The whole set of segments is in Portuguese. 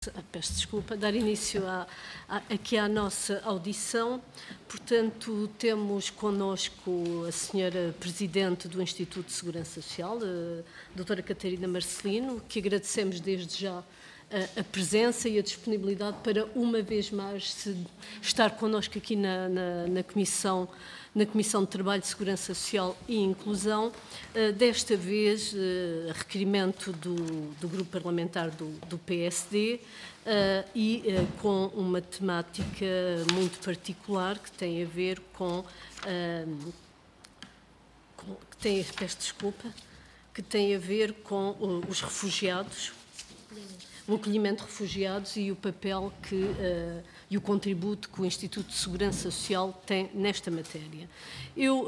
Peço desculpa, dar início aqui à nossa audição. Portanto, temos connosco a senhora Presidente do Instituto de Segurança Social, a doutora Catarina Marcelino, que agradecemos desde já a presença e a disponibilidade para, uma vez mais, estar connosco aqui na Comissão de Trabalho, Segurança Social e Inclusão, desta vez a requerimento do Grupo Parlamentar do PSD e com uma temática muito particular que tem a ver que tem a ver com os refugiados, o acolhimento de refugiados e o papel e o contributo que o Instituto de Segurança Social tem nesta matéria. Eu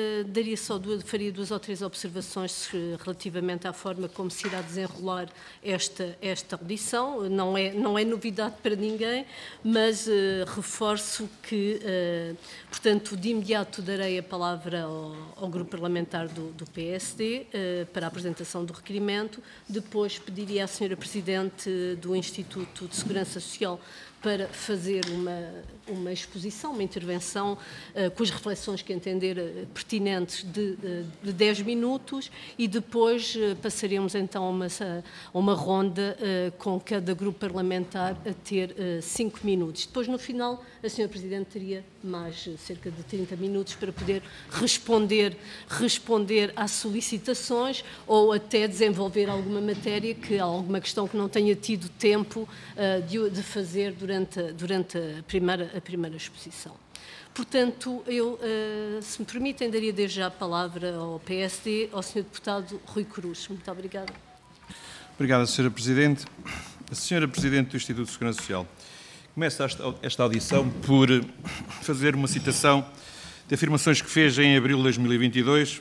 faria 2 ou 3 observações relativamente à forma como se irá desenrolar esta audição. Não é novidade para ninguém, mas reforço que, portanto, de imediato darei a palavra ao Grupo Parlamentar do PSD para a apresentação do requerimento. Depois pediria à Sra. Presidente do Instituto de Segurança Social para fazer uma exposição, uma intervenção com as reflexões que entender pertinentes de 10 minutos e depois passaremos então a uma ronda com cada grupo parlamentar a ter 5 minutos. Depois, no final, a Sra. Presidente teria mais cerca de 30 minutos para poder responder às solicitações ou até desenvolver alguma alguma questão que não tenha tido tempo de fazer durante a primeira exposição. Portanto, eu, se me permitem, daria desde já a palavra ao PSD, ao Sr. Deputado Rui Cruz. Muito obrigada. Obrigado, Sra. Presidente. A Sra. Presidente do Instituto de Segurança Social, começa esta audição por fazer uma citação de afirmações que fez em abril de 2022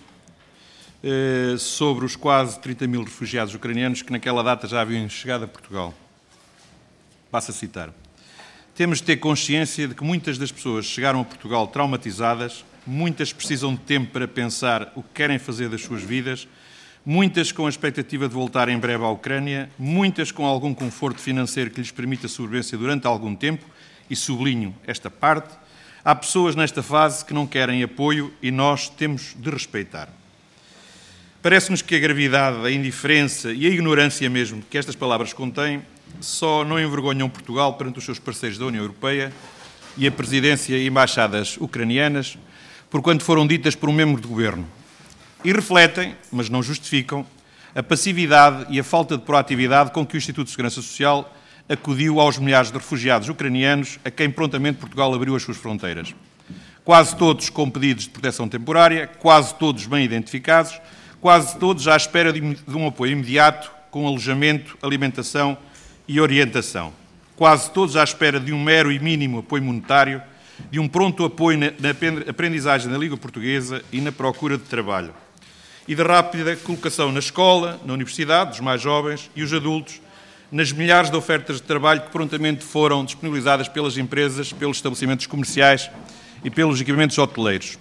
sobre os quase 30 mil refugiados ucranianos que naquela data já haviam chegado a Portugal. Passo a citar. Temos de ter consciência de que muitas das pessoas chegaram a Portugal traumatizadas, muitas precisam de tempo para pensar o que querem fazer das suas vidas, muitas com a expectativa de voltar em breve à Ucrânia, muitas com algum conforto financeiro que lhes permita a sobrevivência durante algum tempo, e sublinho esta parte, há pessoas nesta fase que não querem apoio e nós temos de respeitar. Parece-nos que a gravidade, a indiferença e a ignorância mesmo que estas palavras contêm só não envergonham Portugal perante os seus parceiros da União Europeia e a presidência e embaixadas ucranianas, porquanto foram ditas por um membro de governo. E refletem, mas não justificam, a passividade e a falta de proatividade com que o Instituto de Segurança Social acudiu aos milhares de refugiados ucranianos a quem prontamente Portugal abriu as suas fronteiras. Quase todos com pedidos de proteção temporária, quase todos bem identificados, quase todos à espera de um apoio imediato com alojamento, alimentação e orientação. Quase todos à espera de um mero e mínimo apoio monetário, de um pronto apoio na aprendizagem da língua portuguesa e na procura de trabalho. E de rápida colocação na escola, na universidade, dos mais jovens e os adultos, nas milhares de ofertas de trabalho que prontamente foram disponibilizadas pelas empresas, pelos estabelecimentos comerciais e pelos equipamentos hoteleiros.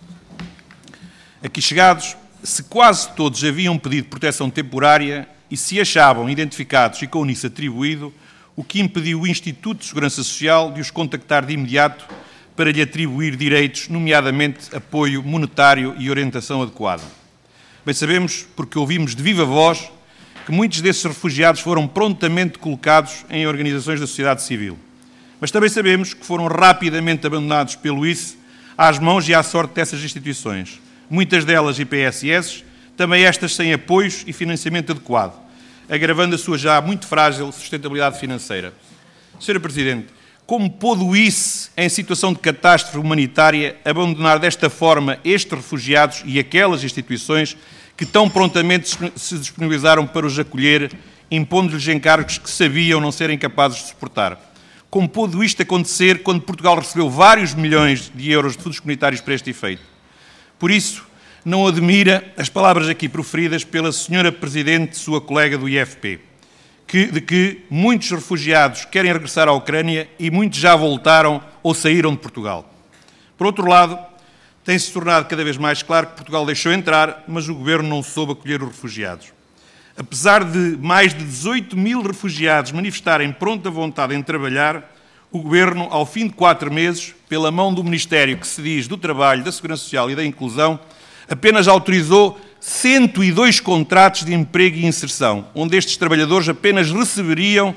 Aqui chegados, se quase todos haviam pedido proteção temporária e se achavam identificados e com o NIS atribuído, o que impediu o Instituto de Segurança Social de os contactar de imediato para lhe atribuir direitos, nomeadamente apoio monetário e orientação adequada. Bem sabemos, porque ouvimos de viva voz, que muitos desses refugiados foram prontamente colocados em organizações da sociedade civil. Mas também sabemos que foram rapidamente abandonados pelo ICE às mãos e à sorte dessas instituições, muitas delas IPSS, também estas sem apoios e financiamento adequado, agravando a sua já muito frágil sustentabilidade financeira. Sra. Presidente, como pôde o ICE, em situação de catástrofe humanitária, abandonar desta forma estes refugiados e aquelas instituições que tão prontamente se disponibilizaram para os acolher, impondo-lhes encargos que sabiam não serem capazes de suportar? Como pôde isto acontecer quando Portugal recebeu vários milhões de euros de fundos comunitários para este efeito? Por isso, não admira as palavras aqui proferidas pela Sra. Presidente, sua colega do IFP, de que muitos refugiados querem regressar à Ucrânia e muitos já voltaram ou saíram de Portugal. Por outro lado, tem-se tornado cada vez mais claro que Portugal deixou entrar, mas o Governo não soube acolher os refugiados. Apesar de mais de 18 mil refugiados manifestarem pronta vontade em trabalhar, o Governo, ao fim de 4 meses, pela mão do Ministério que se diz do Trabalho, da Segurança Social e da Inclusão, apenas autorizou 102 contratos de emprego e inserção, onde estes trabalhadores apenas receberiam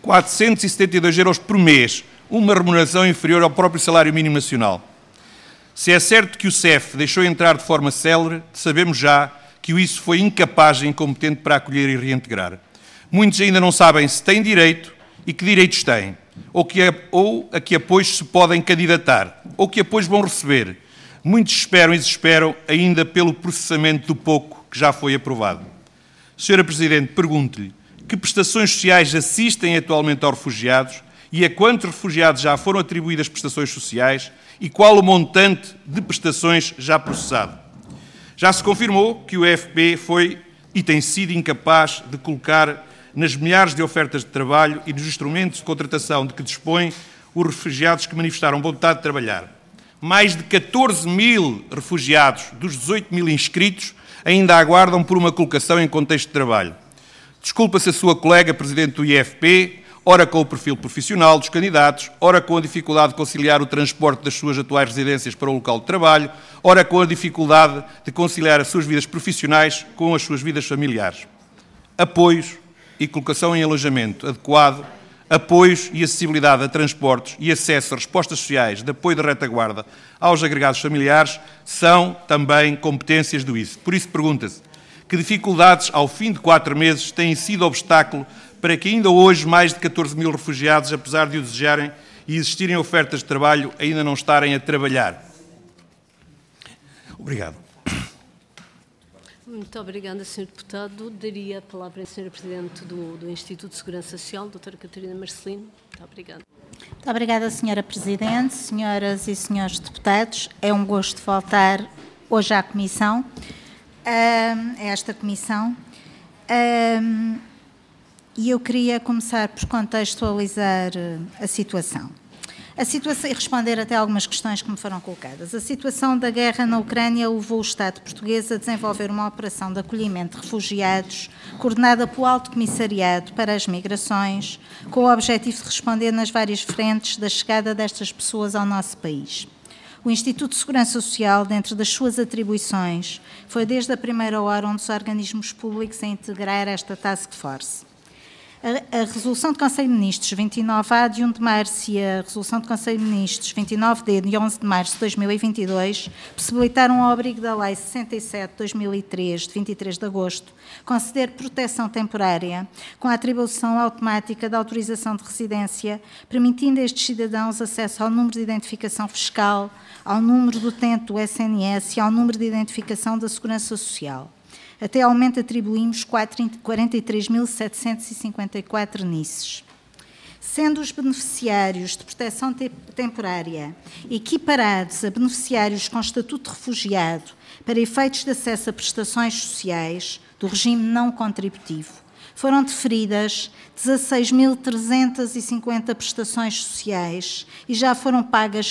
472 euros por mês, uma remuneração inferior ao próprio salário mínimo nacional. Se é certo que o CEF deixou entrar de forma célere, sabemos já que o ISO foi incapaz e incompetente para acolher e reintegrar. Muitos ainda não sabem se têm direito e que direitos têm, ou a que apoios se podem candidatar, ou que apoios vão receber. Muitos esperam e desesperam ainda pelo processamento do pouco que já foi aprovado. Senhora Presidente, pergunto-lhe que prestações sociais assistem atualmente aos refugiados e a quantos refugiados já foram atribuídas prestações sociais e qual o montante de prestações já processado. Já se confirmou que o EFP foi e tem sido incapaz de colocar nas milhares de ofertas de trabalho e nos instrumentos de contratação de que dispõem os refugiados que manifestaram vontade de trabalhar. Mais de 14 mil refugiados dos 18 mil inscritos ainda aguardam por uma colocação em contexto de trabalho. Desculpa-se a sua colega Presidente do IFP, ora com o perfil profissional dos candidatos, ora com a dificuldade de conciliar o transporte das suas atuais residências para o local de trabalho, ora com a dificuldade de conciliar as suas vidas profissionais com as suas vidas familiares. Apoios e colocação em alojamento adequado, apoios e acessibilidade a transportes e acesso a respostas sociais de apoio de retaguarda aos agregados familiares são também competências do ISO. Por isso pergunta-se, que dificuldades ao fim de 4 meses têm sido obstáculo para que ainda hoje mais de 14 mil refugiados, apesar de o desejarem e existirem ofertas de trabalho, ainda não estarem a trabalhar? Obrigado. Muito obrigada, Sr. Deputado. Daria a palavra à Sra. Presidente do Instituto de Segurança Social, Dra. Catarina Marcelino. Muito obrigada. Muito obrigada, Sra. Presidente, senhoras e senhores deputados. É um gosto voltar hoje à Comissão, a esta Comissão. E eu queria começar por contextualizar a situação e responder até algumas questões que me foram colocadas. A situação da guerra na Ucrânia levou o Estado português a desenvolver uma operação de acolhimento de refugiados coordenada pelo Alto Comissariado para as Migrações, com o objetivo de responder nas várias frentes da chegada destas pessoas ao nosso país. O Instituto de Segurança Social, dentro das suas atribuições, foi desde a primeira hora um dos organismos públicos a integrar esta task force. A Resolução do Conselho de Ministros 29A de 1 de março e a Resolução do Conselho de Ministros 29D de 11 de março de 2022 possibilitaram ao abrigo da Lei 67/2003, de 23 de agosto, conceder proteção temporária com a atribuição automática da autorização de residência, permitindo a estes cidadãos acesso ao número de identificação fiscal, ao número do utente do SNS e ao número de identificação da Segurança Social. Até ao momento atribuímos 43.754 NISs. Sendo os beneficiários de proteção temporária equiparados a beneficiários com estatuto de refugiado para efeitos de acesso a prestações sociais do regime não contributivo, foram deferidas 16.350 prestações sociais e já foram pagas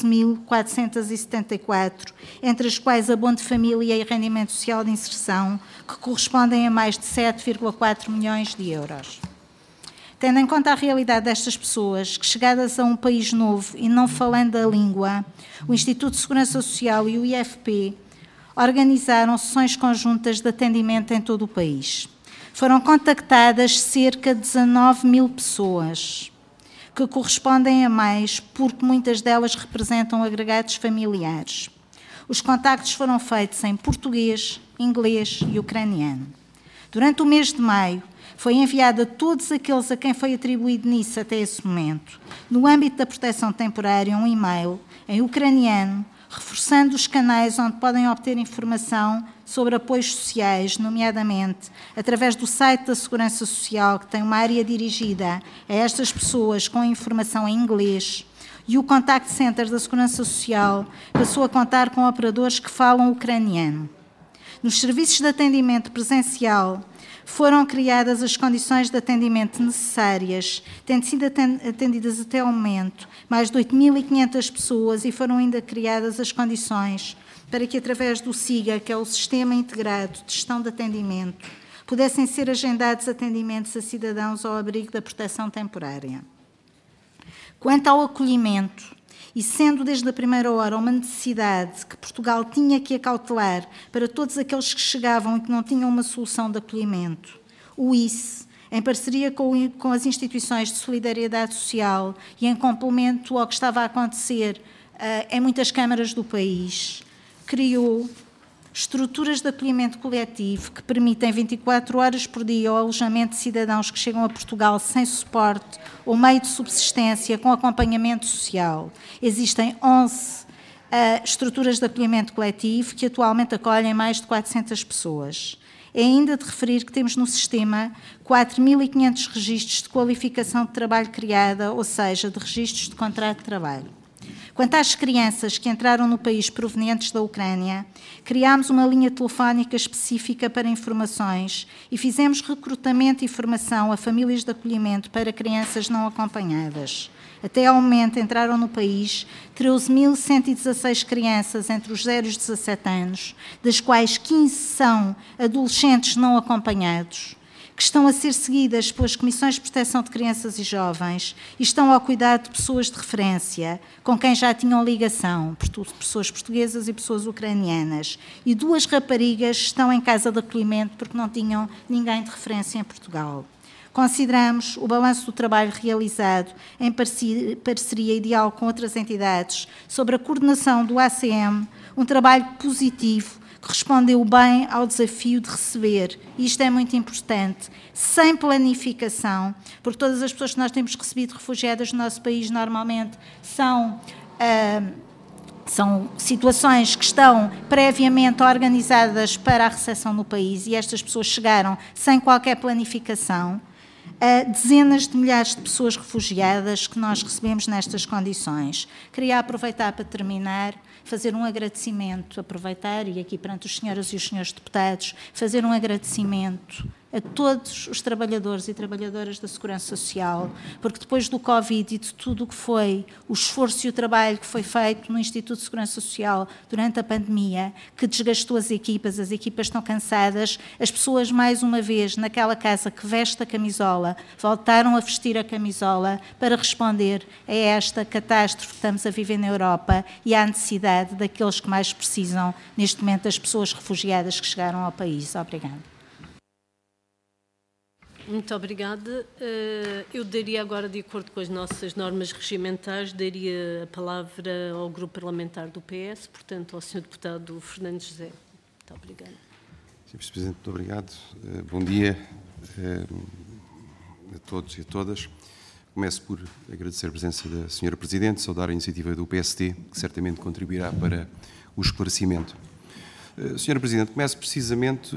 14.474, entre as quais abono de família e rendimento social de inserção, que correspondem a mais de 7,4 milhões de euros. Tendo em conta a realidade destas pessoas, que chegadas a um país novo e não falando a língua, o Instituto de Segurança Social e o IFP organizaram sessões conjuntas de atendimento em todo o país. Foram contactadas cerca de 19 mil pessoas, que correspondem a mais, porque muitas delas representam agregados familiares. Os contactos foram feitos em português, inglês e ucraniano. Durante o mês de maio, foi enviado a todos aqueles a quem foi atribuído nisso até esse momento, no âmbito da proteção temporária, um e-mail em ucraniano, reforçando os canais onde podem obter informação sobre apoios sociais, nomeadamente através do site da Segurança Social, que tem uma área dirigida a estas pessoas com informação em inglês, e o Contact Center da Segurança Social passou a contar com operadores que falam ucraniano. Nos serviços de atendimento presencial, foram criadas as condições de atendimento necessárias, tendo sido atendidas até ao momento mais de 8.500 pessoas e foram ainda criadas as condições para que, através do SIGA, que é o Sistema Integrado de Gestão de Atendimento, pudessem ser agendados atendimentos a cidadãos ao abrigo da proteção temporária. Quanto ao acolhimento, e sendo desde a primeira hora uma necessidade que Portugal tinha que acautelar para todos aqueles que chegavam e que não tinham uma solução de acolhimento, o ICE, em parceria com as instituições de solidariedade social e em complemento ao que estava a acontecer em muitas câmaras do país, criou estruturas de acolhimento coletivo que permitem 24 horas por dia o alojamento de cidadãos que chegam a Portugal sem suporte ou meio de subsistência com acompanhamento social. Existem 11 estruturas de acolhimento coletivo que atualmente acolhem mais de 400 pessoas. É ainda de referir que temos no sistema 4.500 registros de qualificação de trabalho criada, ou seja, de registros de contrato de trabalho. Quanto às crianças que entraram no país provenientes da Ucrânia, criámos uma linha telefónica específica para informações e fizemos recrutamento e formação a famílias de acolhimento para crianças não acompanhadas. Até ao momento entraram no país 13.116 crianças entre os 0 e os 17 anos, das quais 15 são adolescentes não acompanhados, que estão a ser seguidas pelas Comissões de Proteção de Crianças e Jovens e estão ao cuidado de pessoas de referência, com quem já tinham ligação, pessoas portuguesas e pessoas ucranianas. E 2 raparigas estão em casa de acolhimento porque não tinham ninguém de referência em Portugal. Consideramos o balanço do trabalho realizado em parceria e diálogo com outras entidades sobre a coordenação do ACM um trabalho positivo que respondeu bem ao desafio de receber, e isto é muito importante, sem planificação, porque todas as pessoas que nós temos recebido refugiadas no nosso país normalmente são situações que estão previamente organizadas para a recepção no país e estas pessoas chegaram sem qualquer planificação. Dezenas de milhares de pessoas refugiadas que nós recebemos nestas condições. Queria aproveitar para terminar, fazer um agradecimento, aproveitar, e aqui perante os senhoras e os senhores deputados, fazer um agradecimento a todos os trabalhadores e trabalhadoras da Segurança Social, porque depois do Covid e de tudo o que foi o esforço e o trabalho que foi feito no Instituto de Segurança Social durante a pandemia, que desgastou as equipas estão cansadas, as pessoas, mais uma vez, naquela casa que veste a camisola, voltaram a vestir a camisola para responder a esta catástrofe que estamos a viver na Europa e à necessidade daqueles que mais precisam, neste momento, das pessoas refugiadas que chegaram ao país. Obrigada. Muito obrigada. Eu daria agora, de acordo com as nossas normas regimentais, daria a palavra ao Grupo Parlamentar do PS, portanto, ao Sr. Deputado Fernando José. Muito obrigada. Sr. Presidente, muito obrigado. Bom dia a todos e a todas. Começo por agradecer a presença da Sra. Presidente, saudar a iniciativa do PST, que certamente contribuirá para o esclarecimento. Sra. Presidente, começo precisamente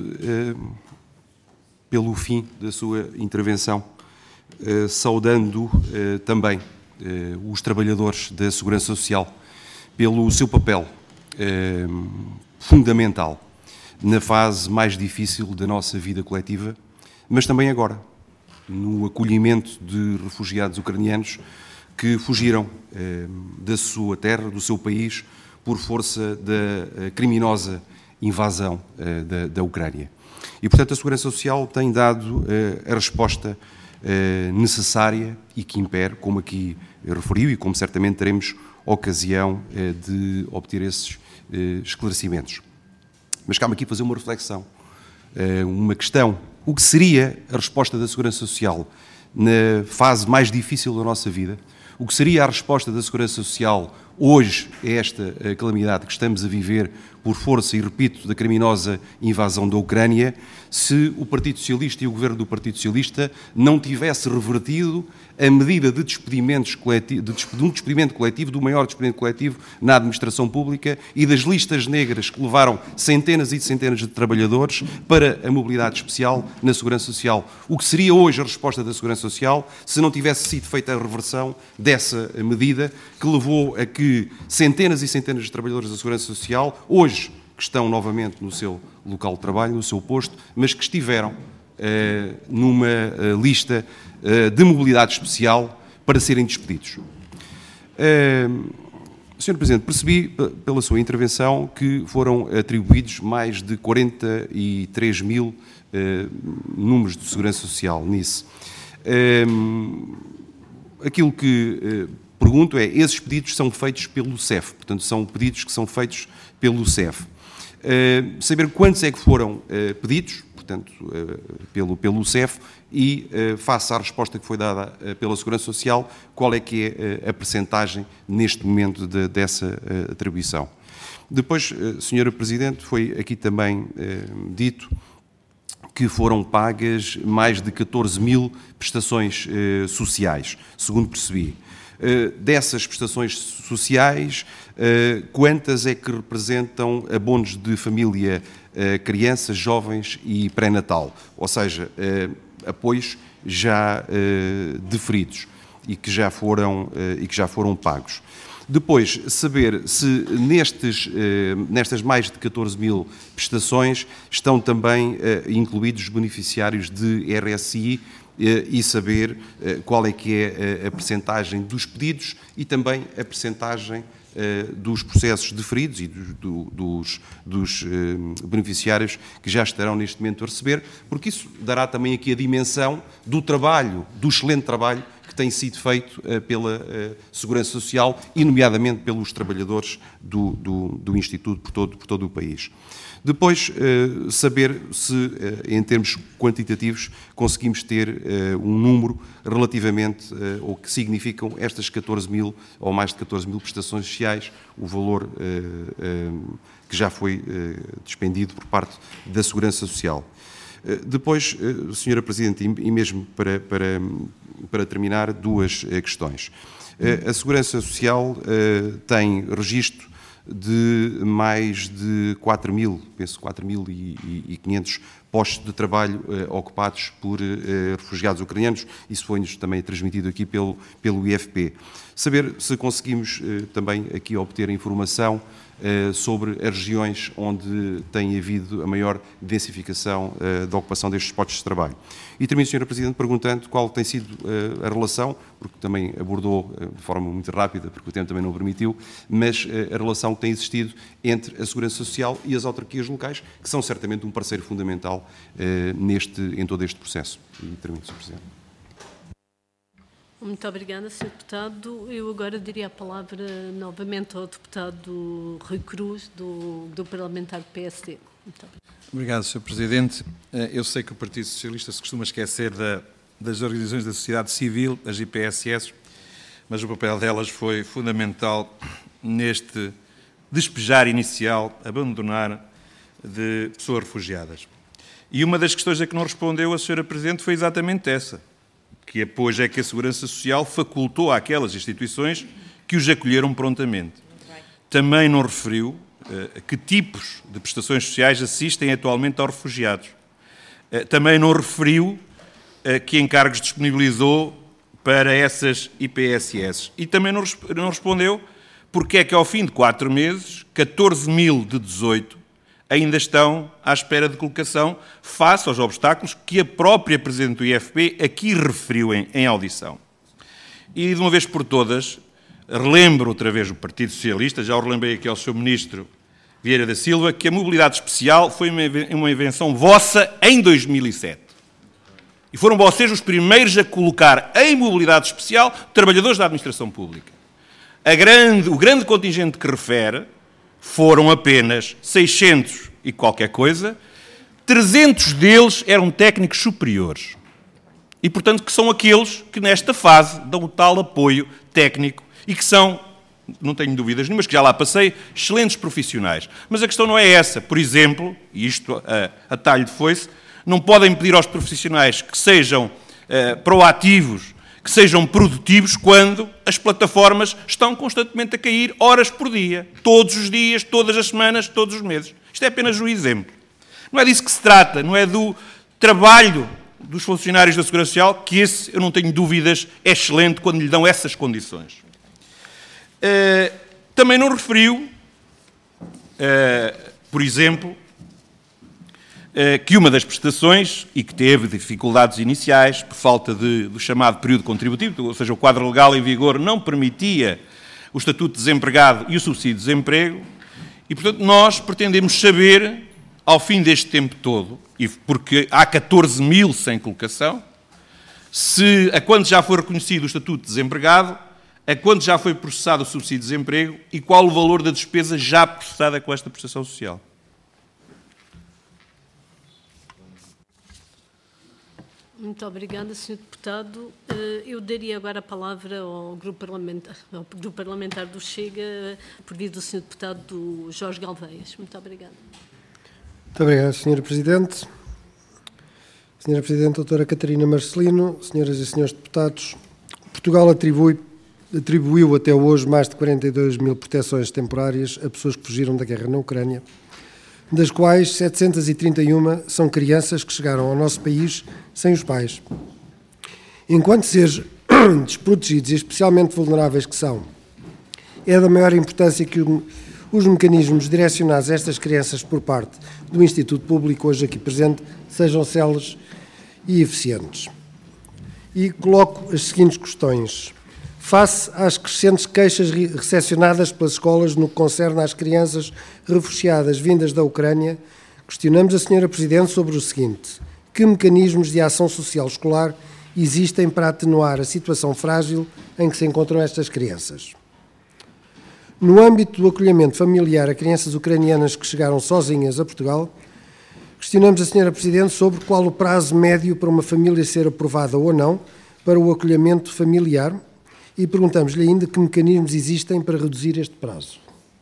pelo fim da sua intervenção, saudando também os trabalhadores da Segurança Social pelo seu papel fundamental na fase mais difícil da nossa vida coletiva, mas também agora, no acolhimento de refugiados ucranianos que fugiram da sua terra, do seu país, por força da criminosa invasão da Ucrânia. E, portanto, a Segurança Social tem dado a resposta necessária e que impere, como aqui referiu e como certamente teremos ocasião de obter esses esclarecimentos. Mas cabe aqui fazer uma reflexão, uma questão. O que seria a resposta da Segurança Social na fase mais difícil da nossa vida? O que seria a resposta da Segurança Social hoje a esta calamidade que estamos a viver por força, e repito, da criminosa invasão da Ucrânia, se o Partido Socialista e o Governo do Partido Socialista não tivesse revertido a medida de despedimento coletivo, do maior despedimento coletivo na administração pública e das listas negras que levaram centenas e centenas de trabalhadores para a mobilidade especial na Segurança Social. O que seria hoje a resposta da Segurança Social se não tivesse sido feita a reversão dessa medida que levou a que centenas e centenas de trabalhadores da Segurança Social, hoje que estão novamente no seu local de trabalho, no seu posto, mas que estiveram numa lista de mobilidade especial para serem despedidos. Sr. Presidente, percebi pela sua intervenção que foram atribuídos mais de 43 mil números de segurança social nisso. Aquilo que pergunto é, esses pedidos são feitos pelo CEF, portanto, são pedidos que são feitos pelo CEF. Saber quantos é que foram pedidos, portanto, pelo CEF, e, face à resposta que foi dada pela Segurança Social, qual é que é a percentagem neste momento dessa atribuição. Depois, Sra. Presidente, foi aqui também dito que foram pagas mais de 14 mil prestações sociais, segundo percebi. Dessas prestações sociais, quantas é que representam abonos de família, crianças, jovens e pré-natal? Ou seja, apoios já deferidos e que já foram pagos. Depois, saber se nestas mais de 14 mil prestações estão também incluídos os beneficiários de RSI e saber qual é que é a percentagem dos pedidos e também a percentagem dos processos deferidos e dos beneficiários que já estarão neste momento a receber, porque isso dará também aqui a dimensão do trabalho, do excelente trabalho que tem sido feito pela Segurança Social e, nomeadamente, pelos trabalhadores do Instituto por todo o país. Depois, saber se, em termos quantitativos, conseguimos ter um número relativamente, ou que significam estas 14 mil, ou mais de 14 mil prestações sociais, o valor que já foi despendido por parte da Segurança Social. Depois, Sra. Presidente, e mesmo para terminar, duas questões. A Segurança Social tem registro de mais de 4.500 postos de trabalho ocupados por refugiados ucranianos. Isso foi-nos também transmitido aqui pelo IFP. Saber se conseguimos também aqui obter informação sobre as regiões onde tem havido a maior densificação da ocupação destes postos de trabalho. E termino, Sra. Presidente, perguntando qual tem sido a relação, porque também abordou de forma muito rápida, porque o tempo também não o permitiu, mas a relação que tem existido entre a Segurança Social e as autarquias locais, que são certamente um parceiro fundamental em todo este processo. E termino, Sr. Presidente. Muito obrigada, Sr. Deputado. Eu agora diria a palavra novamente ao Deputado Rui Cruz, do Parlamentar do PSD. Muito obrigado, Sr. Presidente. Eu sei que o Partido Socialista se costuma esquecer das organizações da sociedade civil, as IPSS, mas o papel delas foi fundamental neste despejar inicial, abandonar de pessoas refugiadas. E uma das questões a que não respondeu a Sra. Presidente foi exatamente essa. Que apoio é que a Segurança Social facultou àquelas instituições que os acolheram prontamente. Também não referiu a que tipos de prestações sociais assistem atualmente aos refugiados. Também não referiu a que encargos disponibilizou para essas IPSS. E também não respondeu porque é que ao fim de 4 meses, 14 mil de 18 ainda estão à espera de colocação face aos obstáculos que a própria Presidente do IFP aqui referiu em audição. E, de uma vez por todas, relembro outra vez o Partido Socialista, já o relembrei aqui ao Sr. Ministro Vieira da Silva, que a mobilidade especial foi uma invenção vossa em 2007. E foram vocês os primeiros a colocar em mobilidade especial trabalhadores da administração pública. O grande contingente que refere foram apenas 600 e qualquer coisa, 300 deles eram técnicos superiores. E, portanto, que são aqueles que nesta fase dão o tal apoio técnico e que são, não tenho dúvidas nenhumas, que já lá passei, excelentes profissionais. Mas a questão não é essa. Por exemplo, e isto a talho de foice, não podem pedir aos profissionais que sejam proativos, que sejam produtivos quando as plataformas estão constantemente a cair horas por dia, todos os dias, todas as semanas, todos os meses. Isto é apenas um exemplo. Não é disso que se trata, não é do trabalho dos funcionários da Segurança Social, que esse, eu não tenho dúvidas, é excelente quando lhe dão essas condições. Também não referiu, por exemplo, que uma das prestações, e que teve dificuldades iniciais por falta do chamado período contributivo, ou seja, o quadro legal em vigor não permitia o estatuto de desempregado e o subsídio de desemprego, e, portanto, nós pretendemos saber, ao fim deste tempo todo, e porque há 14 mil sem colocação, se a quando já foi reconhecido o estatuto de desempregado, a quando já foi processado o subsídio de desemprego e qual o valor da despesa já processada com esta prestação social. Muito obrigada, Sr. Deputado. Eu daria agora a palavra ao Grupo Parlamentar do Chega, por via do Sr. Deputado Jorge Galveias. Muito obrigada. Muito obrigado, Sra. Presidente. Sra. Presidente, Doutora Catarina Marcelino, Senhoras e Senhores Deputados, Portugal atribuiu até hoje mais de 42 mil proteções temporárias a pessoas que fugiram da guerra na Ucrânia, das quais 731 são crianças que chegaram ao nosso país sem os pais. Enquanto seres desprotegidos e especialmente vulneráveis que são, é da maior importância que os mecanismos direcionados a estas crianças por parte do Instituto Público, hoje aqui presente, sejam céleres e eficientes. E coloco as seguintes questões. Face às crescentes queixas recepcionadas pelas escolas no que concerne às crianças refugiadas vindas da Ucrânia, questionamos a Sra. Presidente sobre o seguinte: que mecanismos de ação social escolar existem para atenuar a situação frágil em que se encontram estas crianças? No âmbito do acolhimento familiar a crianças ucranianas que chegaram sozinhas a Portugal, questionamos a Sra. Presidente sobre qual o prazo médio para uma família ser aprovada ou não para o acolhimento familiar e perguntamos-lhe ainda que mecanismos existem para reduzir este prazo.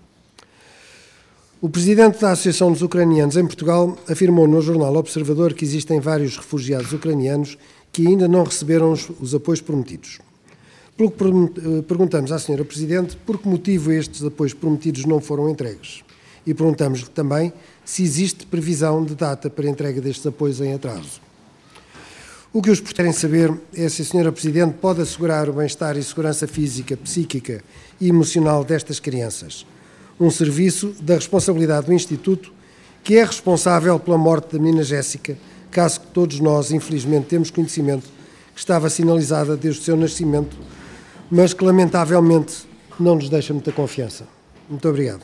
O Presidente da Associação dos Ucranianos em Portugal afirmou no jornal Observador que existem vários refugiados ucranianos que ainda não receberam os apoios prometidos. Pelo que perguntamos à Sra. Presidente por que motivo estes apoios prometidos não foram entregues. E perguntamos-lhe também se existe previsão de data para a entrega destes apoios em atraso. O que os querem saber é se a Sra. Presidente pode assegurar o bem-estar e segurança física, psíquica e emocional destas crianças. Um serviço da responsabilidade do Instituto, que é responsável pela morte da menina Jéssica, caso que todos nós, infelizmente, temos conhecimento, que estava sinalizada desde o seu nascimento, mas que, lamentavelmente, não nos deixa muita confiança. Muito obrigado.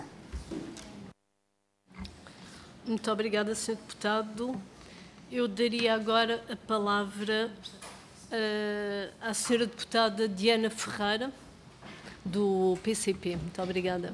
Muito obrigada, Sr. Deputado. Eu daria agora a palavra à Sra. Deputada Diana Ferreira, do PCP. Muito obrigada.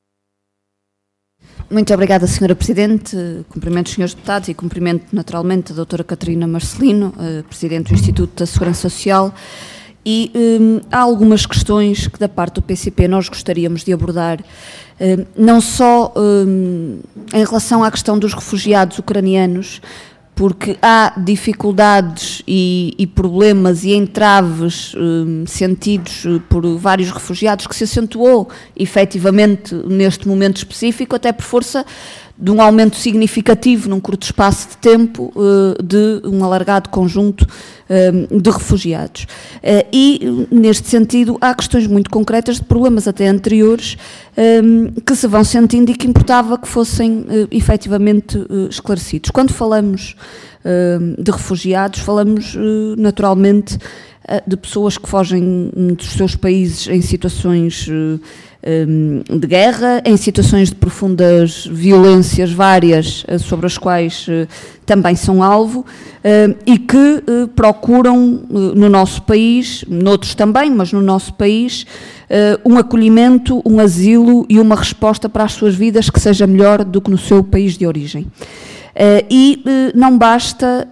Muito obrigada, Sra. Presidente. Cumprimento os Srs. Deputados e cumprimento naturalmente a Doutora Catarina Marcelino, Presidente do Instituto da Segurança Social. E há algumas questões que da parte do PCP nós gostaríamos de abordar, não só em relação à questão dos refugiados ucranianos, porque há dificuldades e problemas e entraves sentidos por vários refugiados que se acentuou efetivamente neste momento específico, até por força de um aumento significativo num curto espaço de tempo de um alargado conjunto de refugiados. E, neste sentido, há questões muito concretas de problemas até anteriores que se vão sentindo e que importava que fossem efetivamente esclarecidos. Quando falamos de refugiados, falamos naturalmente de pessoas que fogem dos seus países em situações de guerra, em situações de profundas violências várias sobre as quais também são alvo e que procuram no nosso país, noutros também, mas no nosso país, um acolhimento, um asilo e uma resposta para as suas vidas que seja melhor do que no seu país de origem. E não basta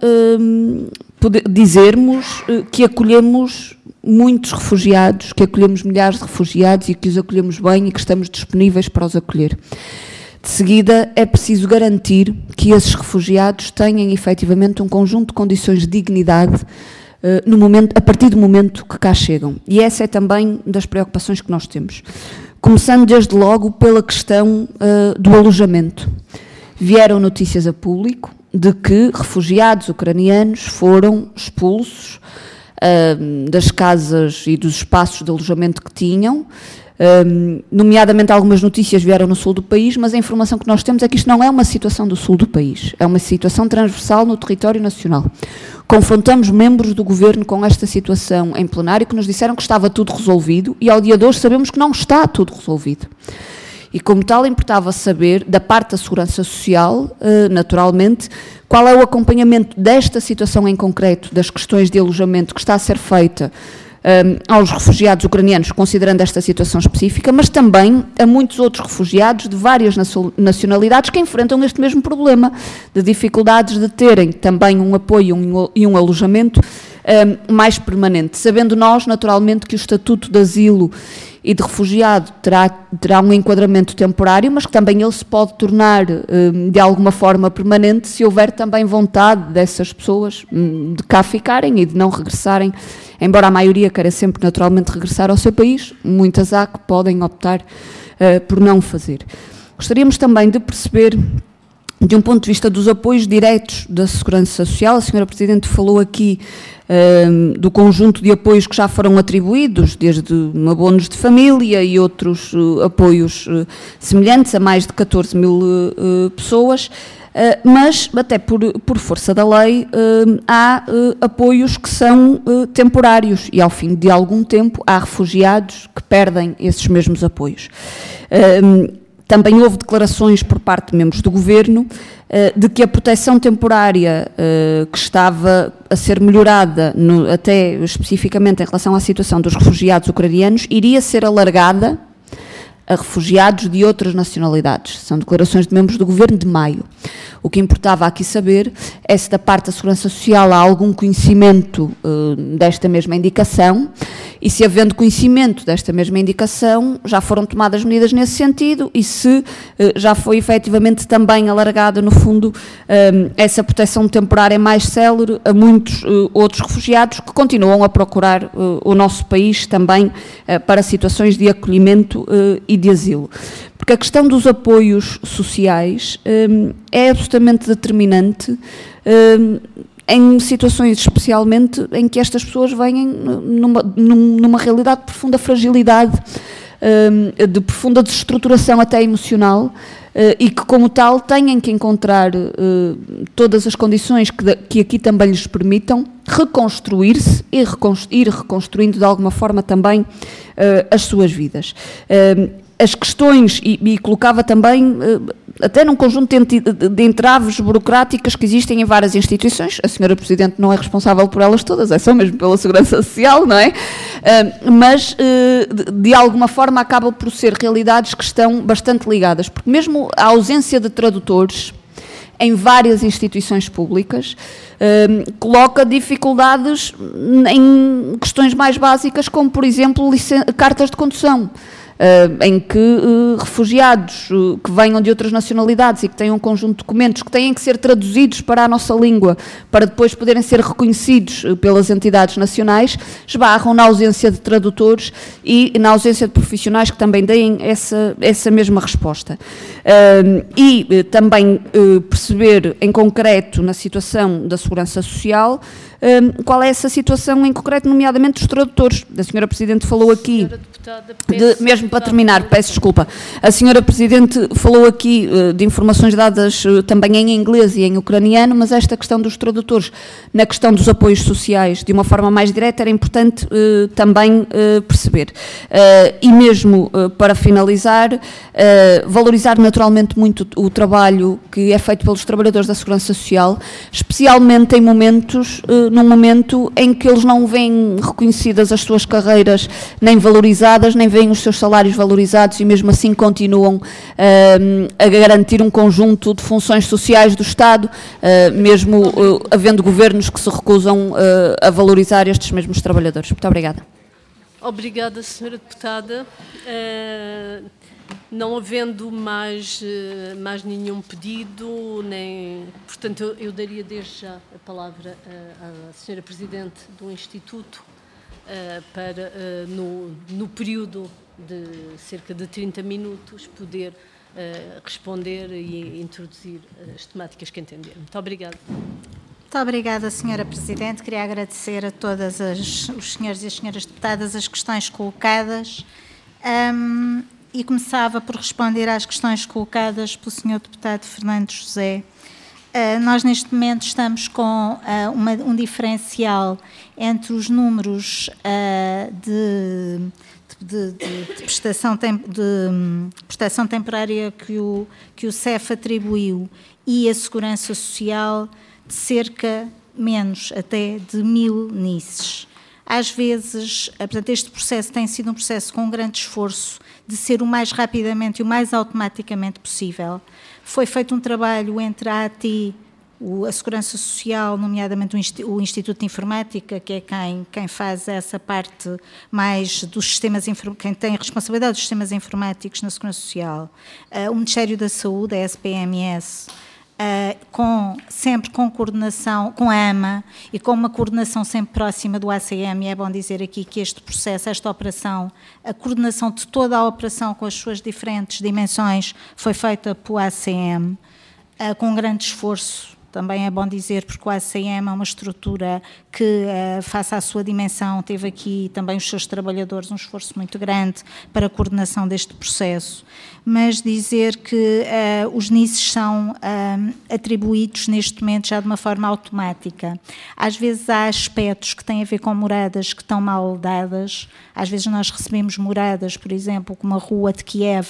dizermos que acolhemos muitos refugiados, que acolhemos milhares de refugiados e que os acolhemos bem e que estamos disponíveis para os acolher. De seguida, é preciso garantir que esses refugiados tenham efetivamente um conjunto de condições de dignidade a partir do momento que cá chegam. E essa é também das preocupações que nós temos. Começando desde logo pela questão do alojamento. Vieram notícias a público de que refugiados ucranianos foram expulsos das casas e dos espaços de alojamento que tinham, nomeadamente algumas notícias vieram no sul do país, mas a informação que nós temos é que isto não é uma situação do sul do país, é uma situação transversal no território nacional. confrontamos membros do Governo com esta situação em plenário que nos disseram que estava tudo resolvido e ao dia de hoje sabemos que não está tudo resolvido. E como tal importava saber, da parte da Segurança Social, naturalmente, qual é o acompanhamento desta situação em concreto, das questões de alojamento que está a ser feita aos refugiados ucranianos, considerando esta situação específica, mas também a muitos outros refugiados de várias nacionalidades que enfrentam este mesmo problema, de dificuldades de terem também um apoio e um alojamento mais permanente, sabendo nós, naturalmente, que o Estatuto de Asilo e de Refugiado terá um enquadramento temporário, mas que também ele se pode tornar de alguma forma permanente se houver também vontade dessas pessoas de cá ficarem e de não regressarem, embora a maioria queira sempre naturalmente regressar ao seu país, muitas há que podem optar por não fazer. Gostaríamos também de perceber, de um ponto de vista dos apoios diretos da Segurança Social, a Sra. Presidente falou aqui do conjunto de apoios que já foram atribuídos, desde abonos de família e outros apoios semelhantes a mais de 14 mil pessoas, mas até por força da lei há apoios que são temporários e ao fim de algum tempo há refugiados que perdem esses mesmos apoios. Também houve declarações por parte de membros do Governo de que a proteção temporária que estava a ser melhorada, até especificamente em relação à situação dos refugiados ucranianos, iria ser alargada a refugiados de outras nacionalidades. São declarações de membros do Governo de maio. O que importava aqui saber é se da parte da Segurança Social há algum conhecimento desta mesma indicação e se, havendo conhecimento desta mesma indicação, já foram tomadas medidas nesse sentido e se já foi efetivamente também alargada, no fundo, essa proteção temporária mais célere a muitos outros refugiados que continuam a procurar o nosso país também para situações de acolhimento e de asilo. Porque a questão dos apoios sociais é absolutamente determinante em situações especialmente em que estas pessoas vêm numa realidade de profunda fragilidade, de profunda desestruturação até emocional, e que como tal têm que encontrar todas as condições que aqui também lhes permitam reconstruir-se e ir reconstruindo de alguma forma também as suas vidas. As questões, e colocava também, até num conjunto de entraves burocráticas que existem em várias instituições, a Sra. Presidente não é responsável por elas todas, é só mesmo pela Segurança Social, não é? Mas, de alguma forma, acabam por ser realidades que estão bastante ligadas, porque mesmo a ausência de tradutores em várias instituições públicas coloca dificuldades em questões mais básicas, como, por exemplo, cartas de condução. Em que refugiados que venham de outras nacionalidades e que tenham um conjunto de documentos que têm que ser traduzidos para a nossa língua para depois poderem ser reconhecidos pelas entidades nacionais, esbarram na ausência de tradutores e na ausência de profissionais que também deem essa mesma resposta. E também perceber em concreto na situação da Segurança Social qual é essa situação em concreto, nomeadamente dos tradutores. A Sra. Presidente falou aqui, mesmo para terminar, peço desculpa, a Sra. Presidente falou aqui de informações dadas também em inglês e em ucraniano, mas esta questão dos tradutores, na questão dos apoios sociais, de uma forma mais direta, era importante também perceber. E mesmo para finalizar, valorizar naturalmente muito o trabalho que é feito pelos trabalhadores da Segurança Social, especialmente em momentos, num momento em que eles não veem reconhecidas as suas carreiras nem valorizadas, nem veem os seus salários valorizados e mesmo assim continuam a garantir um conjunto de funções sociais do Estado, mesmo havendo governos que se recusam a valorizar estes mesmos trabalhadores. Muito obrigada. Obrigada, Sra. Deputada. Não havendo mais nenhum pedido, portanto, eu daria desde já a palavra à Sra. Presidente do Instituto para, no período de cerca de 30 minutos, poder responder e introduzir as temáticas que entender. Muito obrigada. Muito obrigada, Sra. Presidente. Queria agradecer a todas os senhores e as senhoras deputadas as questões colocadas. E começava por responder às questões colocadas pelo Sr. Deputado Fernando José Nós, neste momento, estamos com um diferencial entre os números de prestação temporária que o CEF atribuiu e a Segurança Social de cerca menos até de 1000 NISs. Às vezes, portanto, este processo tem sido um processo com um grande esforço de ser o mais rapidamente e o mais automaticamente possível. Foi feito um trabalho entre a AT, a Segurança Social, nomeadamente o Instituto de Informática, que é quem faz essa parte mais dos sistemas, quem tem a responsabilidade dos sistemas informáticos na Segurança Social, o Ministério da Saúde, a SPMS, sempre com coordenação, com a AMA e com uma coordenação sempre próxima do ACM. É bom dizer aqui que este processo, esta operação, a coordenação de toda a operação com as suas diferentes dimensões foi feita pelo ACM, com um grande esforço. Também é bom dizer, porque o ACM é uma estrutura que, face à sua dimensão, teve aqui também os seus trabalhadores um esforço muito grande para a coordenação deste processo. Mas dizer que os NISs são atribuídos neste momento já de uma forma automática. Às vezes há aspectos que têm a ver com moradas que estão mal dadas. Às vezes nós recebemos moradas, por exemplo, como a rua de Kiev,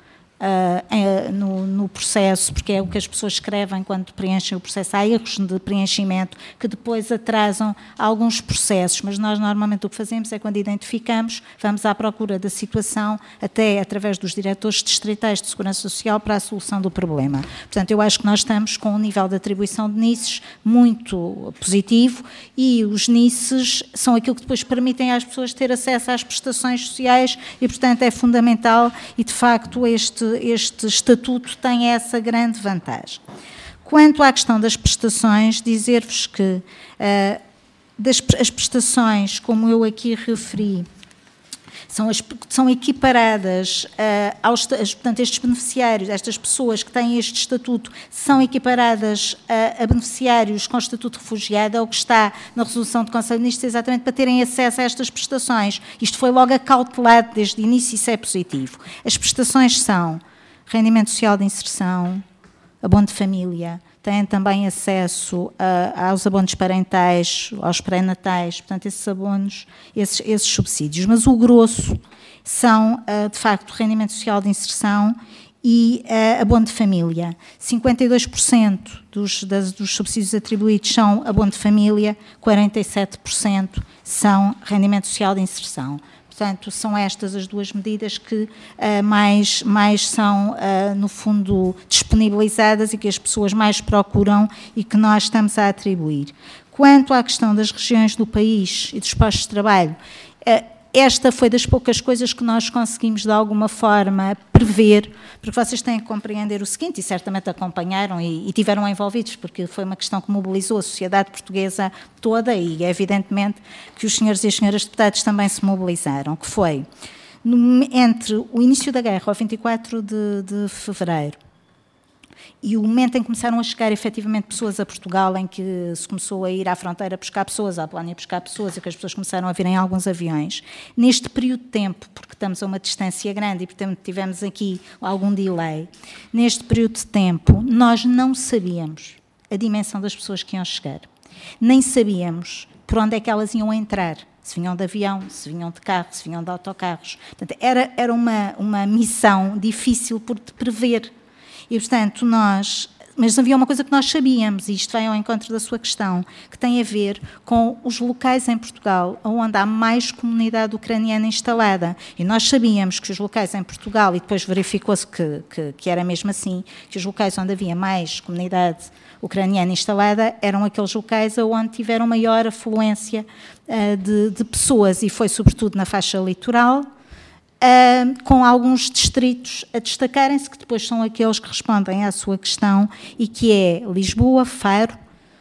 no processo, porque é o que as pessoas escrevem quando preenchem o processo. Há erros de preenchimento que depois atrasam alguns processos, mas nós normalmente o que fazemos é, quando identificamos, vamos à procura da situação, até através dos diretores distritais de Segurança Social, para a solução do problema. Portanto, eu acho que nós estamos com um nível de atribuição de NISs muito positivo, e os NISs são aquilo que depois permitem às pessoas ter acesso às prestações sociais e, portanto, é fundamental, e de facto este estatuto tem essa grande vantagem. Quanto à questão das prestações, dizer-vos que as prestações, como eu aqui referi, são equiparadas portanto, estes beneficiários, estas pessoas que têm este estatuto, são equiparadas a beneficiários com estatuto de refugiado, é o que está na resolução do Conselho de Ministros, exatamente para terem acesso a estas prestações. Isto foi logo acautelado desde o início, isso é positivo. As prestações são rendimento social de inserção, abono de família, têm também acesso aos abonos parentais, aos pré-natais, portanto, esses abonos, esses subsídios. Mas o grosso são, de facto, rendimento social de inserção e abono de família. 52% dos subsídios atribuídos são abono de família, 47% são rendimento social de inserção. Portanto, são estas as duas medidas que mais são, no fundo, disponibilizadas e que as pessoas mais procuram e que nós estamos a atribuir. Quanto à questão das regiões do país e dos postos de trabalho, esta foi das poucas coisas que nós conseguimos, de alguma forma, prever, porque vocês têm que compreender o seguinte, e certamente acompanharam e tiveram envolvidos, porque foi uma questão que mobilizou a sociedade portuguesa toda, e evidentemente que os senhores e as senhoras deputados também se mobilizaram, que foi, entre o início da guerra, ao 24 de fevereiro, e o momento em que começaram a chegar efetivamente pessoas a Portugal, em que se começou a ir à fronteira buscar pessoas, à Polónia buscar pessoas, e que as pessoas começaram a vir em alguns aviões, neste período de tempo, porque estamos a uma distância grande e, portanto, tivemos aqui algum delay, neste período de tempo, nós não sabíamos a dimensão das pessoas que iam chegar, nem sabíamos por onde é que elas iam entrar, se vinham de avião, se vinham de carro, se vinham de autocarros. Portanto, era uma missão difícil de prever. E, portanto, mas havia uma coisa que nós sabíamos, e isto vai ao encontro da sua questão, que tem a ver com os locais em Portugal onde há mais comunidade ucraniana instalada. E nós sabíamos que os locais em Portugal, e depois verificou-se que era mesmo assim, que os locais onde havia mais comunidade ucraniana instalada eram aqueles locais onde tiveram maior afluência de pessoas, e foi sobretudo na faixa litoral, com alguns distritos a destacarem-se, que depois são aqueles que respondem à sua questão, e que é Lisboa, Faro,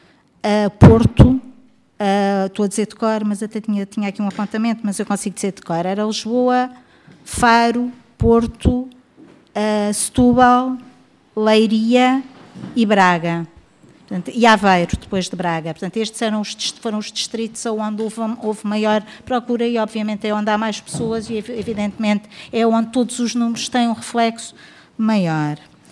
Porto, estou a dizer de cor, mas até tinha aqui um apontamento, mas eu consigo dizer de cor, era Lisboa, Faro, Porto, Setúbal, Leiria e Braga. Portanto, e Aveiro, depois de Braga. Portanto, estes foram os distritos onde houve maior procura, e obviamente é onde há mais pessoas, e evidentemente é onde todos os números têm um reflexo maior.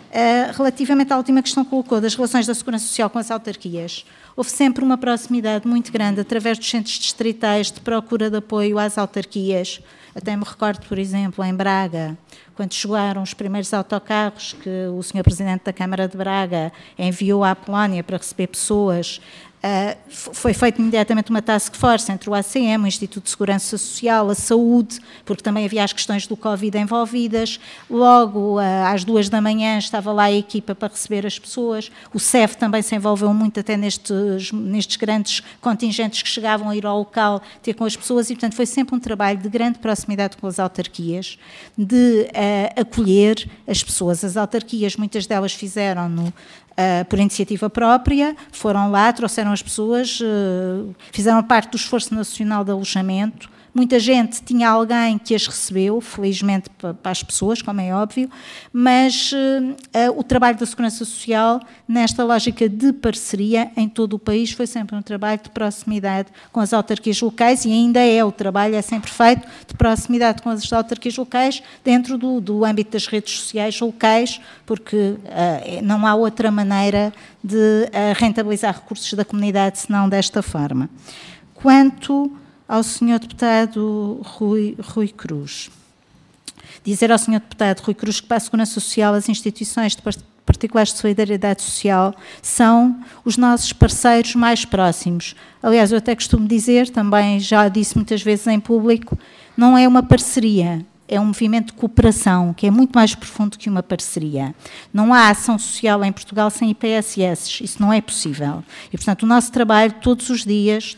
Relativamente à última questão que colocou, das relações da Segurança Social com as autarquias, houve sempre uma proximidade muito grande através dos centros distritais de procura de apoio às autarquias. Até me recordo, por exemplo, em Braga, quando chegaram os primeiros autocarros que o Sr. Presidente da Câmara de Braga enviou à Polónia para receber pessoas, foi feita imediatamente uma task force entre o ACM, o Instituto de Segurança Social, a Saúde, porque também havia as questões do Covid envolvidas. Logo, às 2 da manhã, estava lá a equipa para receber as pessoas. O CEF também se envolveu muito até nestes grandes contingentes que chegavam a ir ao local ter com as pessoas e, portanto, foi sempre um trabalho de grande proximidade com as autarquias, de acolher as pessoas. As autarquias, muitas delas fizeram-no por iniciativa própria, foram lá, trouxeram as pessoas, fizeram parte do esforço nacional de alojamento. Muita gente tinha alguém que as recebeu, felizmente para as pessoas, como é óbvio, mas o trabalho da Segurança Social, nesta lógica de parceria em todo o país, foi sempre um trabalho de proximidade com as autarquias locais e ainda é o trabalho, é sempre feito de proximidade com as autarquias locais dentro do âmbito das redes sociais locais, porque não há outra maneira de rentabilizar recursos da comunidade senão desta forma. Quanto ao Sr. Deputado Rui Cruz. Dizer ao Sr. Deputado Rui Cruz que para a Segurança Social as instituições particulares de solidariedade social são os nossos parceiros mais próximos. Aliás, eu até costumo dizer, também já disse muitas vezes em público, não é uma parceria, é um movimento de cooperação, que é muito mais profundo que uma parceria. Não há ação social em Portugal sem IPSS, isso não é possível. E, portanto, o nosso trabalho todos os dias,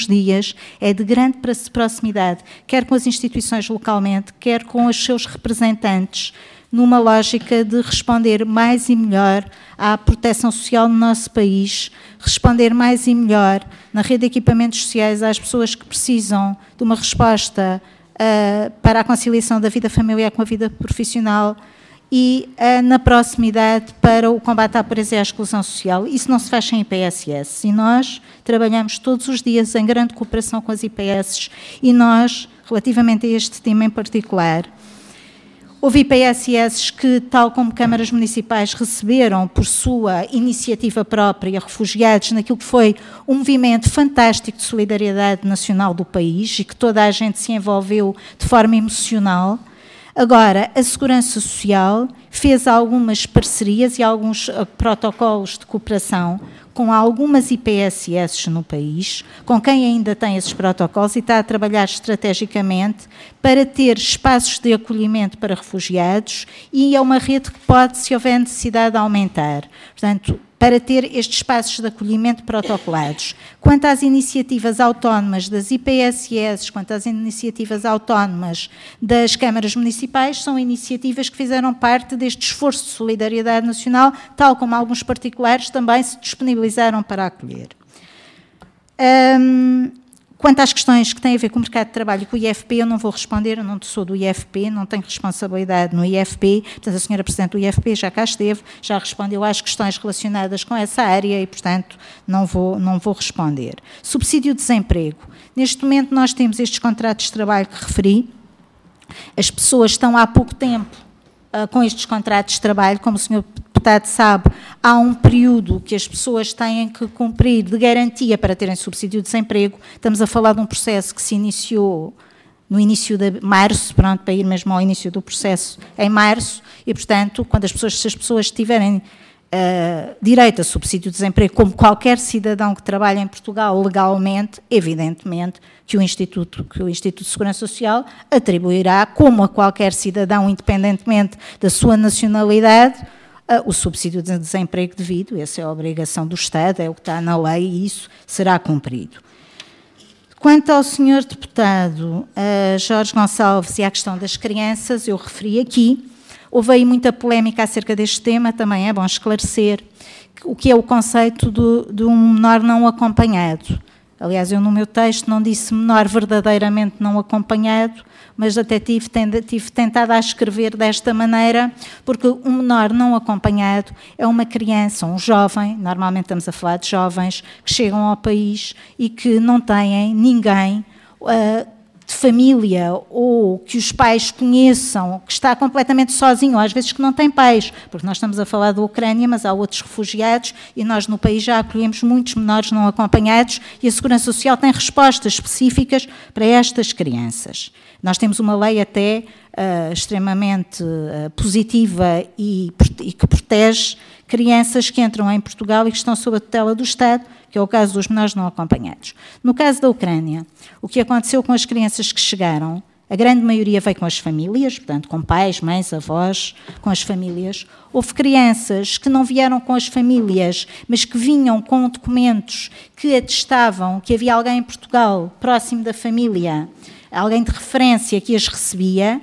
é de grande proximidade, quer com as instituições localmente, quer com os seus representantes, numa lógica de responder mais e melhor à proteção social no nosso país, responder mais e melhor na rede de equipamentos sociais às pessoas que precisam de uma resposta para a conciliação da vida familiar com a vida profissional e na proximidade para o combate à pobreza e à exclusão social. Isso não se faz sem IPSS e nós trabalhamos todos os dias em grande cooperação com as IPSs e nós, relativamente a este tema em particular, houve IPSS que, tal como câmaras municipais, receberam por sua iniciativa própria refugiados naquilo que foi um movimento fantástico de solidariedade nacional do país e que toda a gente se envolveu de forma emocional. Agora, a Segurança Social fez algumas parcerias e alguns protocolos de cooperação com algumas IPSS no país, com quem ainda tem esses protocolos e está a trabalhar estrategicamente para ter espaços de acolhimento para refugiados e é uma rede que pode, se houver necessidade, aumentar. Portanto, para ter estes espaços de acolhimento protocolados. Quanto às iniciativas autónomas das IPSS, quanto às iniciativas autónomas das câmaras municipais, são iniciativas que fizeram parte deste esforço de solidariedade nacional, tal como alguns particulares também se disponibilizaram para acolher. Quanto às questões que têm a ver com o mercado de trabalho e com o IFP, eu não vou responder, eu não sou do IFP, não tenho responsabilidade no IFP, portanto a senhora Presidente do IFP já cá esteve, já respondeu às questões relacionadas com essa área e, portanto, não vou responder. Subsídio de desemprego. Neste momento nós temos estes contratos de trabalho que referi, as pessoas estão há pouco tempo com estes contratos de trabalho, como o senhor deputado sabe, há um período que as pessoas têm que cumprir de garantia para terem subsídio de desemprego. Estamos a falar de um processo que se iniciou no início de março, pronto, para ir mesmo ao início do processo em março, e, portanto, se as pessoas tiverem direito a subsídio de desemprego, como qualquer cidadão que trabalha em Portugal legalmente, evidentemente que o Instituto de Segurança Social atribuirá, como a qualquer cidadão, independentemente da sua nacionalidade, o subsídio de desemprego devido. Essa é a obrigação do Estado, é o que está na lei e isso será cumprido. Quanto ao senhor deputado Jorge Gonçalves e à questão das crianças, eu referi aqui, houve aí muita polémica acerca deste tema, também é bom esclarecer o que é o conceito de um menor não acompanhado. Aliás, eu no meu texto não disse menor verdadeiramente não acompanhado, mas até tive tentado a escrever desta maneira, porque um menor não acompanhado é uma criança, um jovem, normalmente estamos a falar de jovens, que chegam ao país e que não têm ninguém de família ou que os pais conheçam, que está completamente sozinho, ou às vezes que não tem pais, porque nós estamos a falar da Ucrânia, mas há outros refugiados e nós no país já acolhemos muitos menores não acompanhados e a Segurança Social tem respostas específicas para estas crianças. Nós temos uma lei até extremamente positiva e que protege crianças que entram em Portugal e que estão sob a tutela do Estado, que é o caso dos menores não acompanhados. No caso da Ucrânia, o que aconteceu com as crianças que chegaram, a grande maioria veio com as famílias, portanto, com pais, mães, avós, com as famílias. Houve crianças que não vieram com as famílias, mas que vinham com documentos que atestavam que havia alguém em Portugal, próximo da família, alguém de referência que as recebia,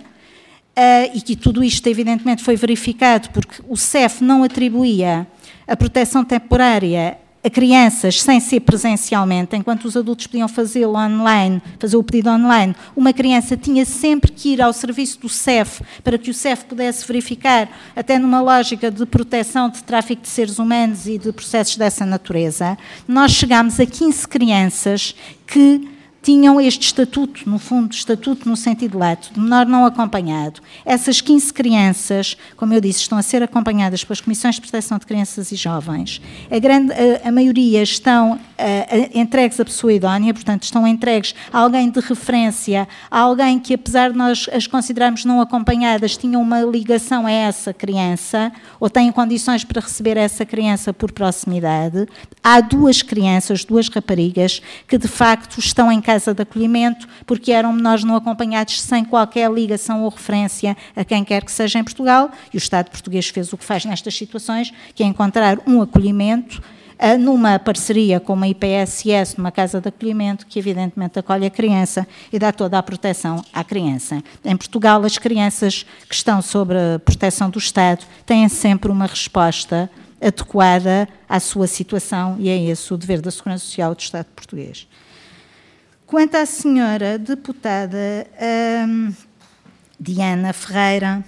e que tudo isto, evidentemente, foi verificado porque o CEF não atribuía a proteção temporária a crianças sem ser presencialmente, enquanto os adultos podiam fazê-lo online, fazer o pedido online. Uma criança tinha sempre que ir ao serviço do CEF para que o CEF pudesse verificar, até numa lógica de proteção de tráfico de seres humanos e de processos dessa natureza. Nós chegámos a 15 crianças que tinham este estatuto, no fundo, estatuto no sentido lato, de menor não acompanhado. Essas 15 crianças, como eu disse, estão a ser acompanhadas pelas Comissões de Proteção de Crianças e Jovens. A maioria estão entregues à pessoa idónea, portanto, estão entregues a alguém de referência, a alguém que, apesar de nós as considerarmos não acompanhadas, tinham uma ligação a essa criança, ou têm condições para receber essa criança por proximidade. Há 2 crianças, 2 raparigas, que de facto estão em casa de acolhimento, porque eram menores não acompanhados sem qualquer ligação ou referência a quem quer que seja em Portugal, e o Estado português fez o que faz nestas situações, que é encontrar um acolhimento numa parceria com uma IPSS, numa casa de acolhimento, que evidentemente acolhe a criança e dá toda a proteção à criança. Em Portugal, as crianças que estão sob a proteção do Estado têm sempre uma resposta adequada à sua situação, e é esse o dever da Segurança Social do Estado português. Quanto à senhora deputada Diana Ferreira,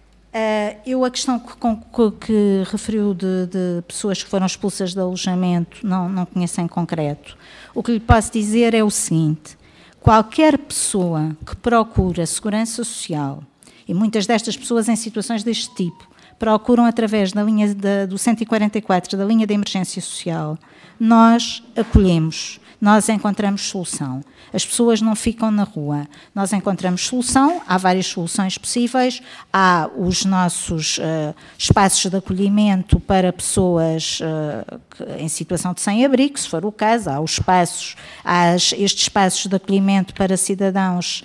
eu a questão que referiu de pessoas que foram expulsas de alojamento não conheço em concreto. O que lhe posso dizer é o seguinte: qualquer pessoa que procura segurança social, e muitas destas pessoas em situações deste tipo, procuram através da linha do 144, da linha de emergência social, nós acolhemos. Nós encontramos solução. As pessoas não ficam na rua. Nós encontramos solução, há várias soluções possíveis, há os nossos espaços de acolhimento para pessoas em situação de sem-abrigo, se for o caso, há estes espaços de acolhimento para cidadãos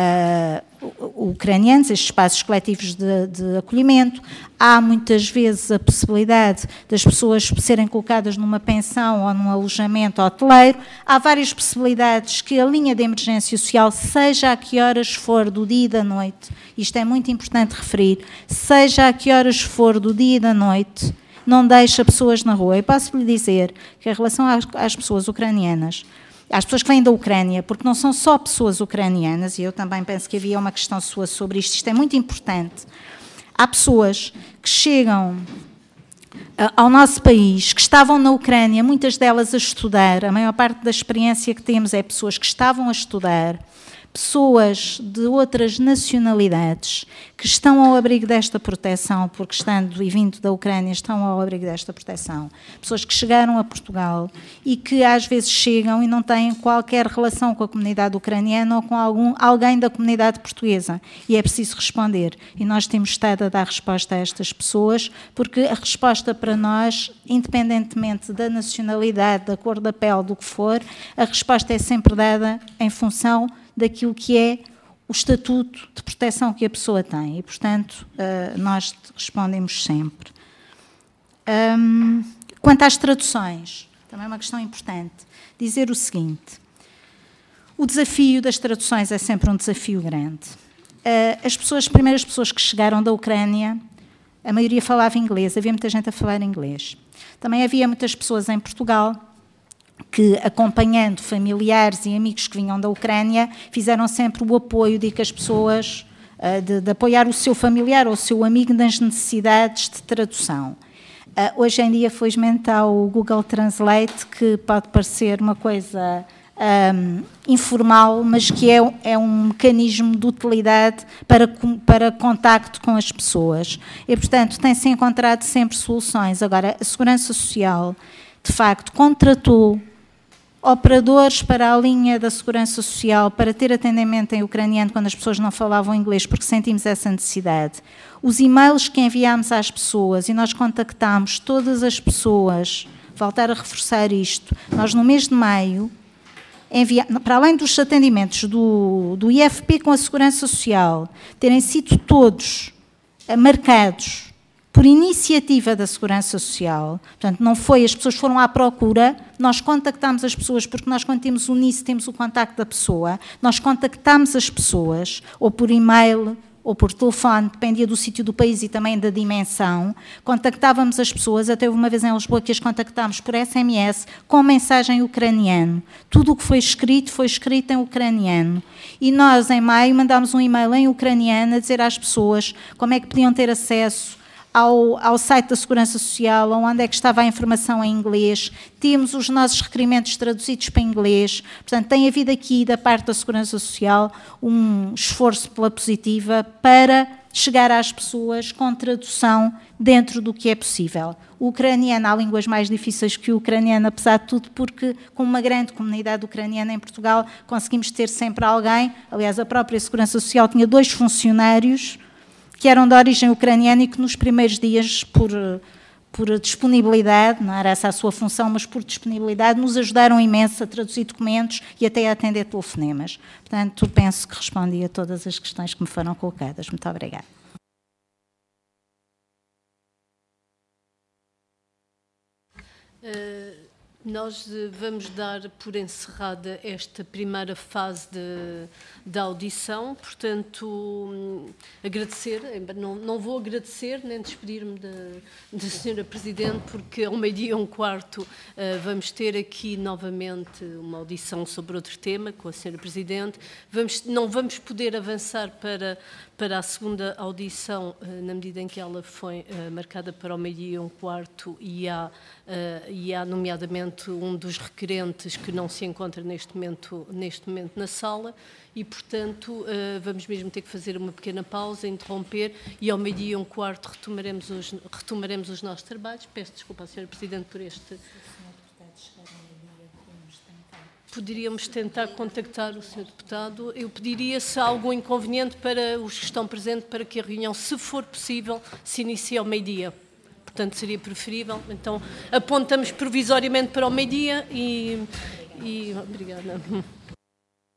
ucranianos, estes espaços coletivos de acolhimento. Há muitas vezes a possibilidade das pessoas serem colocadas numa pensão ou num alojamento hoteleiro. Há várias possibilidades que a linha de emergência social, seja a que horas for do dia e da noite, isto é muito importante referir, seja a que horas for do dia e da noite, não deixa pessoas na rua. Eu posso lhe dizer que em relação às pessoas ucranianas, às pessoas que vêm da Ucrânia, porque não são só pessoas ucranianas, e eu também penso que havia uma questão sua sobre isto é muito importante. Há pessoas que chegam ao nosso país, que estavam na Ucrânia, muitas delas a estudar, a maior parte da experiência que temos é pessoas que estavam a estudar, pessoas de outras nacionalidades que estão ao abrigo desta proteção, porque estando e vindo da Ucrânia estão ao abrigo desta proteção. Pessoas que chegaram a Portugal e que às vezes chegam e não têm qualquer relação com a comunidade ucraniana ou com alguém da comunidade portuguesa. E é preciso responder. E nós temos estado a dar resposta a estas pessoas, porque a resposta para nós, independentemente da nacionalidade, da cor da pele, do que for, a resposta é sempre dada em função daquilo que é o estatuto de proteção que a pessoa tem. E, portanto, nós respondemos sempre. Quanto às traduções, também é uma questão importante, dizer o seguinte: o desafio das traduções é sempre um desafio grande. As primeiras pessoas que chegaram da Ucrânia, a maioria falava inglês, havia muita gente a falar inglês. Também havia muitas pessoas em Portugal que, acompanhando familiares e amigos que vinham da Ucrânia, fizeram sempre o apoio de que as pessoas, de apoiar o seu familiar ou o seu amigo nas necessidades de tradução. Hoje em dia, felizmente, há o Google Translate, que pode parecer uma coisa informal, mas que é um mecanismo de utilidade para contacto com as pessoas. E, portanto, tem-se encontrado sempre soluções. Agora, a Segurança Social, de facto, contratou operadores para a linha da Segurança Social, para ter atendimento em ucraniano quando as pessoas não falavam inglês, porque sentimos essa necessidade. Os e-mails que enviámos às pessoas, e nós contactámos todas as pessoas, voltar a reforçar isto, nós no mês de maio, para além dos atendimentos do IFP com a Segurança Social, terem sido todos marcados por iniciativa da Segurança Social, portanto, não foi, as pessoas foram à procura, nós contactámos as pessoas, porque nós, quando temos o NIS, temos o contacto da pessoa, nós contactámos as pessoas, ou por e-mail, ou por telefone, dependia do sítio do país e também da dimensão, contactávamos as pessoas, até uma vez em Lisboa que as contactámos por SMS, com mensagem em ucraniano. Tudo o que foi escrito em ucraniano. E nós, em maio, mandámos um e-mail em ucraniano a dizer às pessoas como é que podiam ter acesso ao site da Segurança Social, onde é que estava a informação em inglês, temos os nossos requerimentos traduzidos para inglês, portanto tem havido aqui da parte da Segurança Social um esforço pela positiva para chegar às pessoas com tradução dentro do que é possível. O ucraniano, há línguas mais difíceis que o ucraniano, apesar de tudo, porque com uma grande comunidade ucraniana em Portugal conseguimos ter sempre alguém, aliás a própria Segurança Social tinha 2 funcionários que eram de origem ucraniana e que nos primeiros dias, por disponibilidade, não era essa a sua função, mas por disponibilidade, nos ajudaram imenso a traduzir documentos e até a atender telefonemas. Portanto, penso que respondi a todas as questões que me foram colocadas. Muito obrigada. Nós vamos dar por encerrada esta primeira fase da audição, portanto, agradecer, não vou agradecer nem despedir-me da Sra. Presidente, porque ao 12:15 vamos ter aqui novamente uma audição sobre outro tema com a Sra. Presidente. Não vamos poder avançar para a segunda audição, na medida em que ela foi marcada para o 12:15 e há nomeadamente um dos requerentes que não se encontra neste momento na sala e, portanto, vamos mesmo ter que fazer uma pequena pausa, interromper e ao 12:15 retomaremos os nossos trabalhos. Peço desculpa à Sra. Presidente por este... Poderíamos tentar contactar o Sr. Deputado. Eu pediria, se há algum inconveniente para os que estão presentes, para que a reunião, se for possível, se inicie ao 12:00. Portanto, seria preferível. Então, apontamos provisoriamente para o 12:00 e... Obrigada.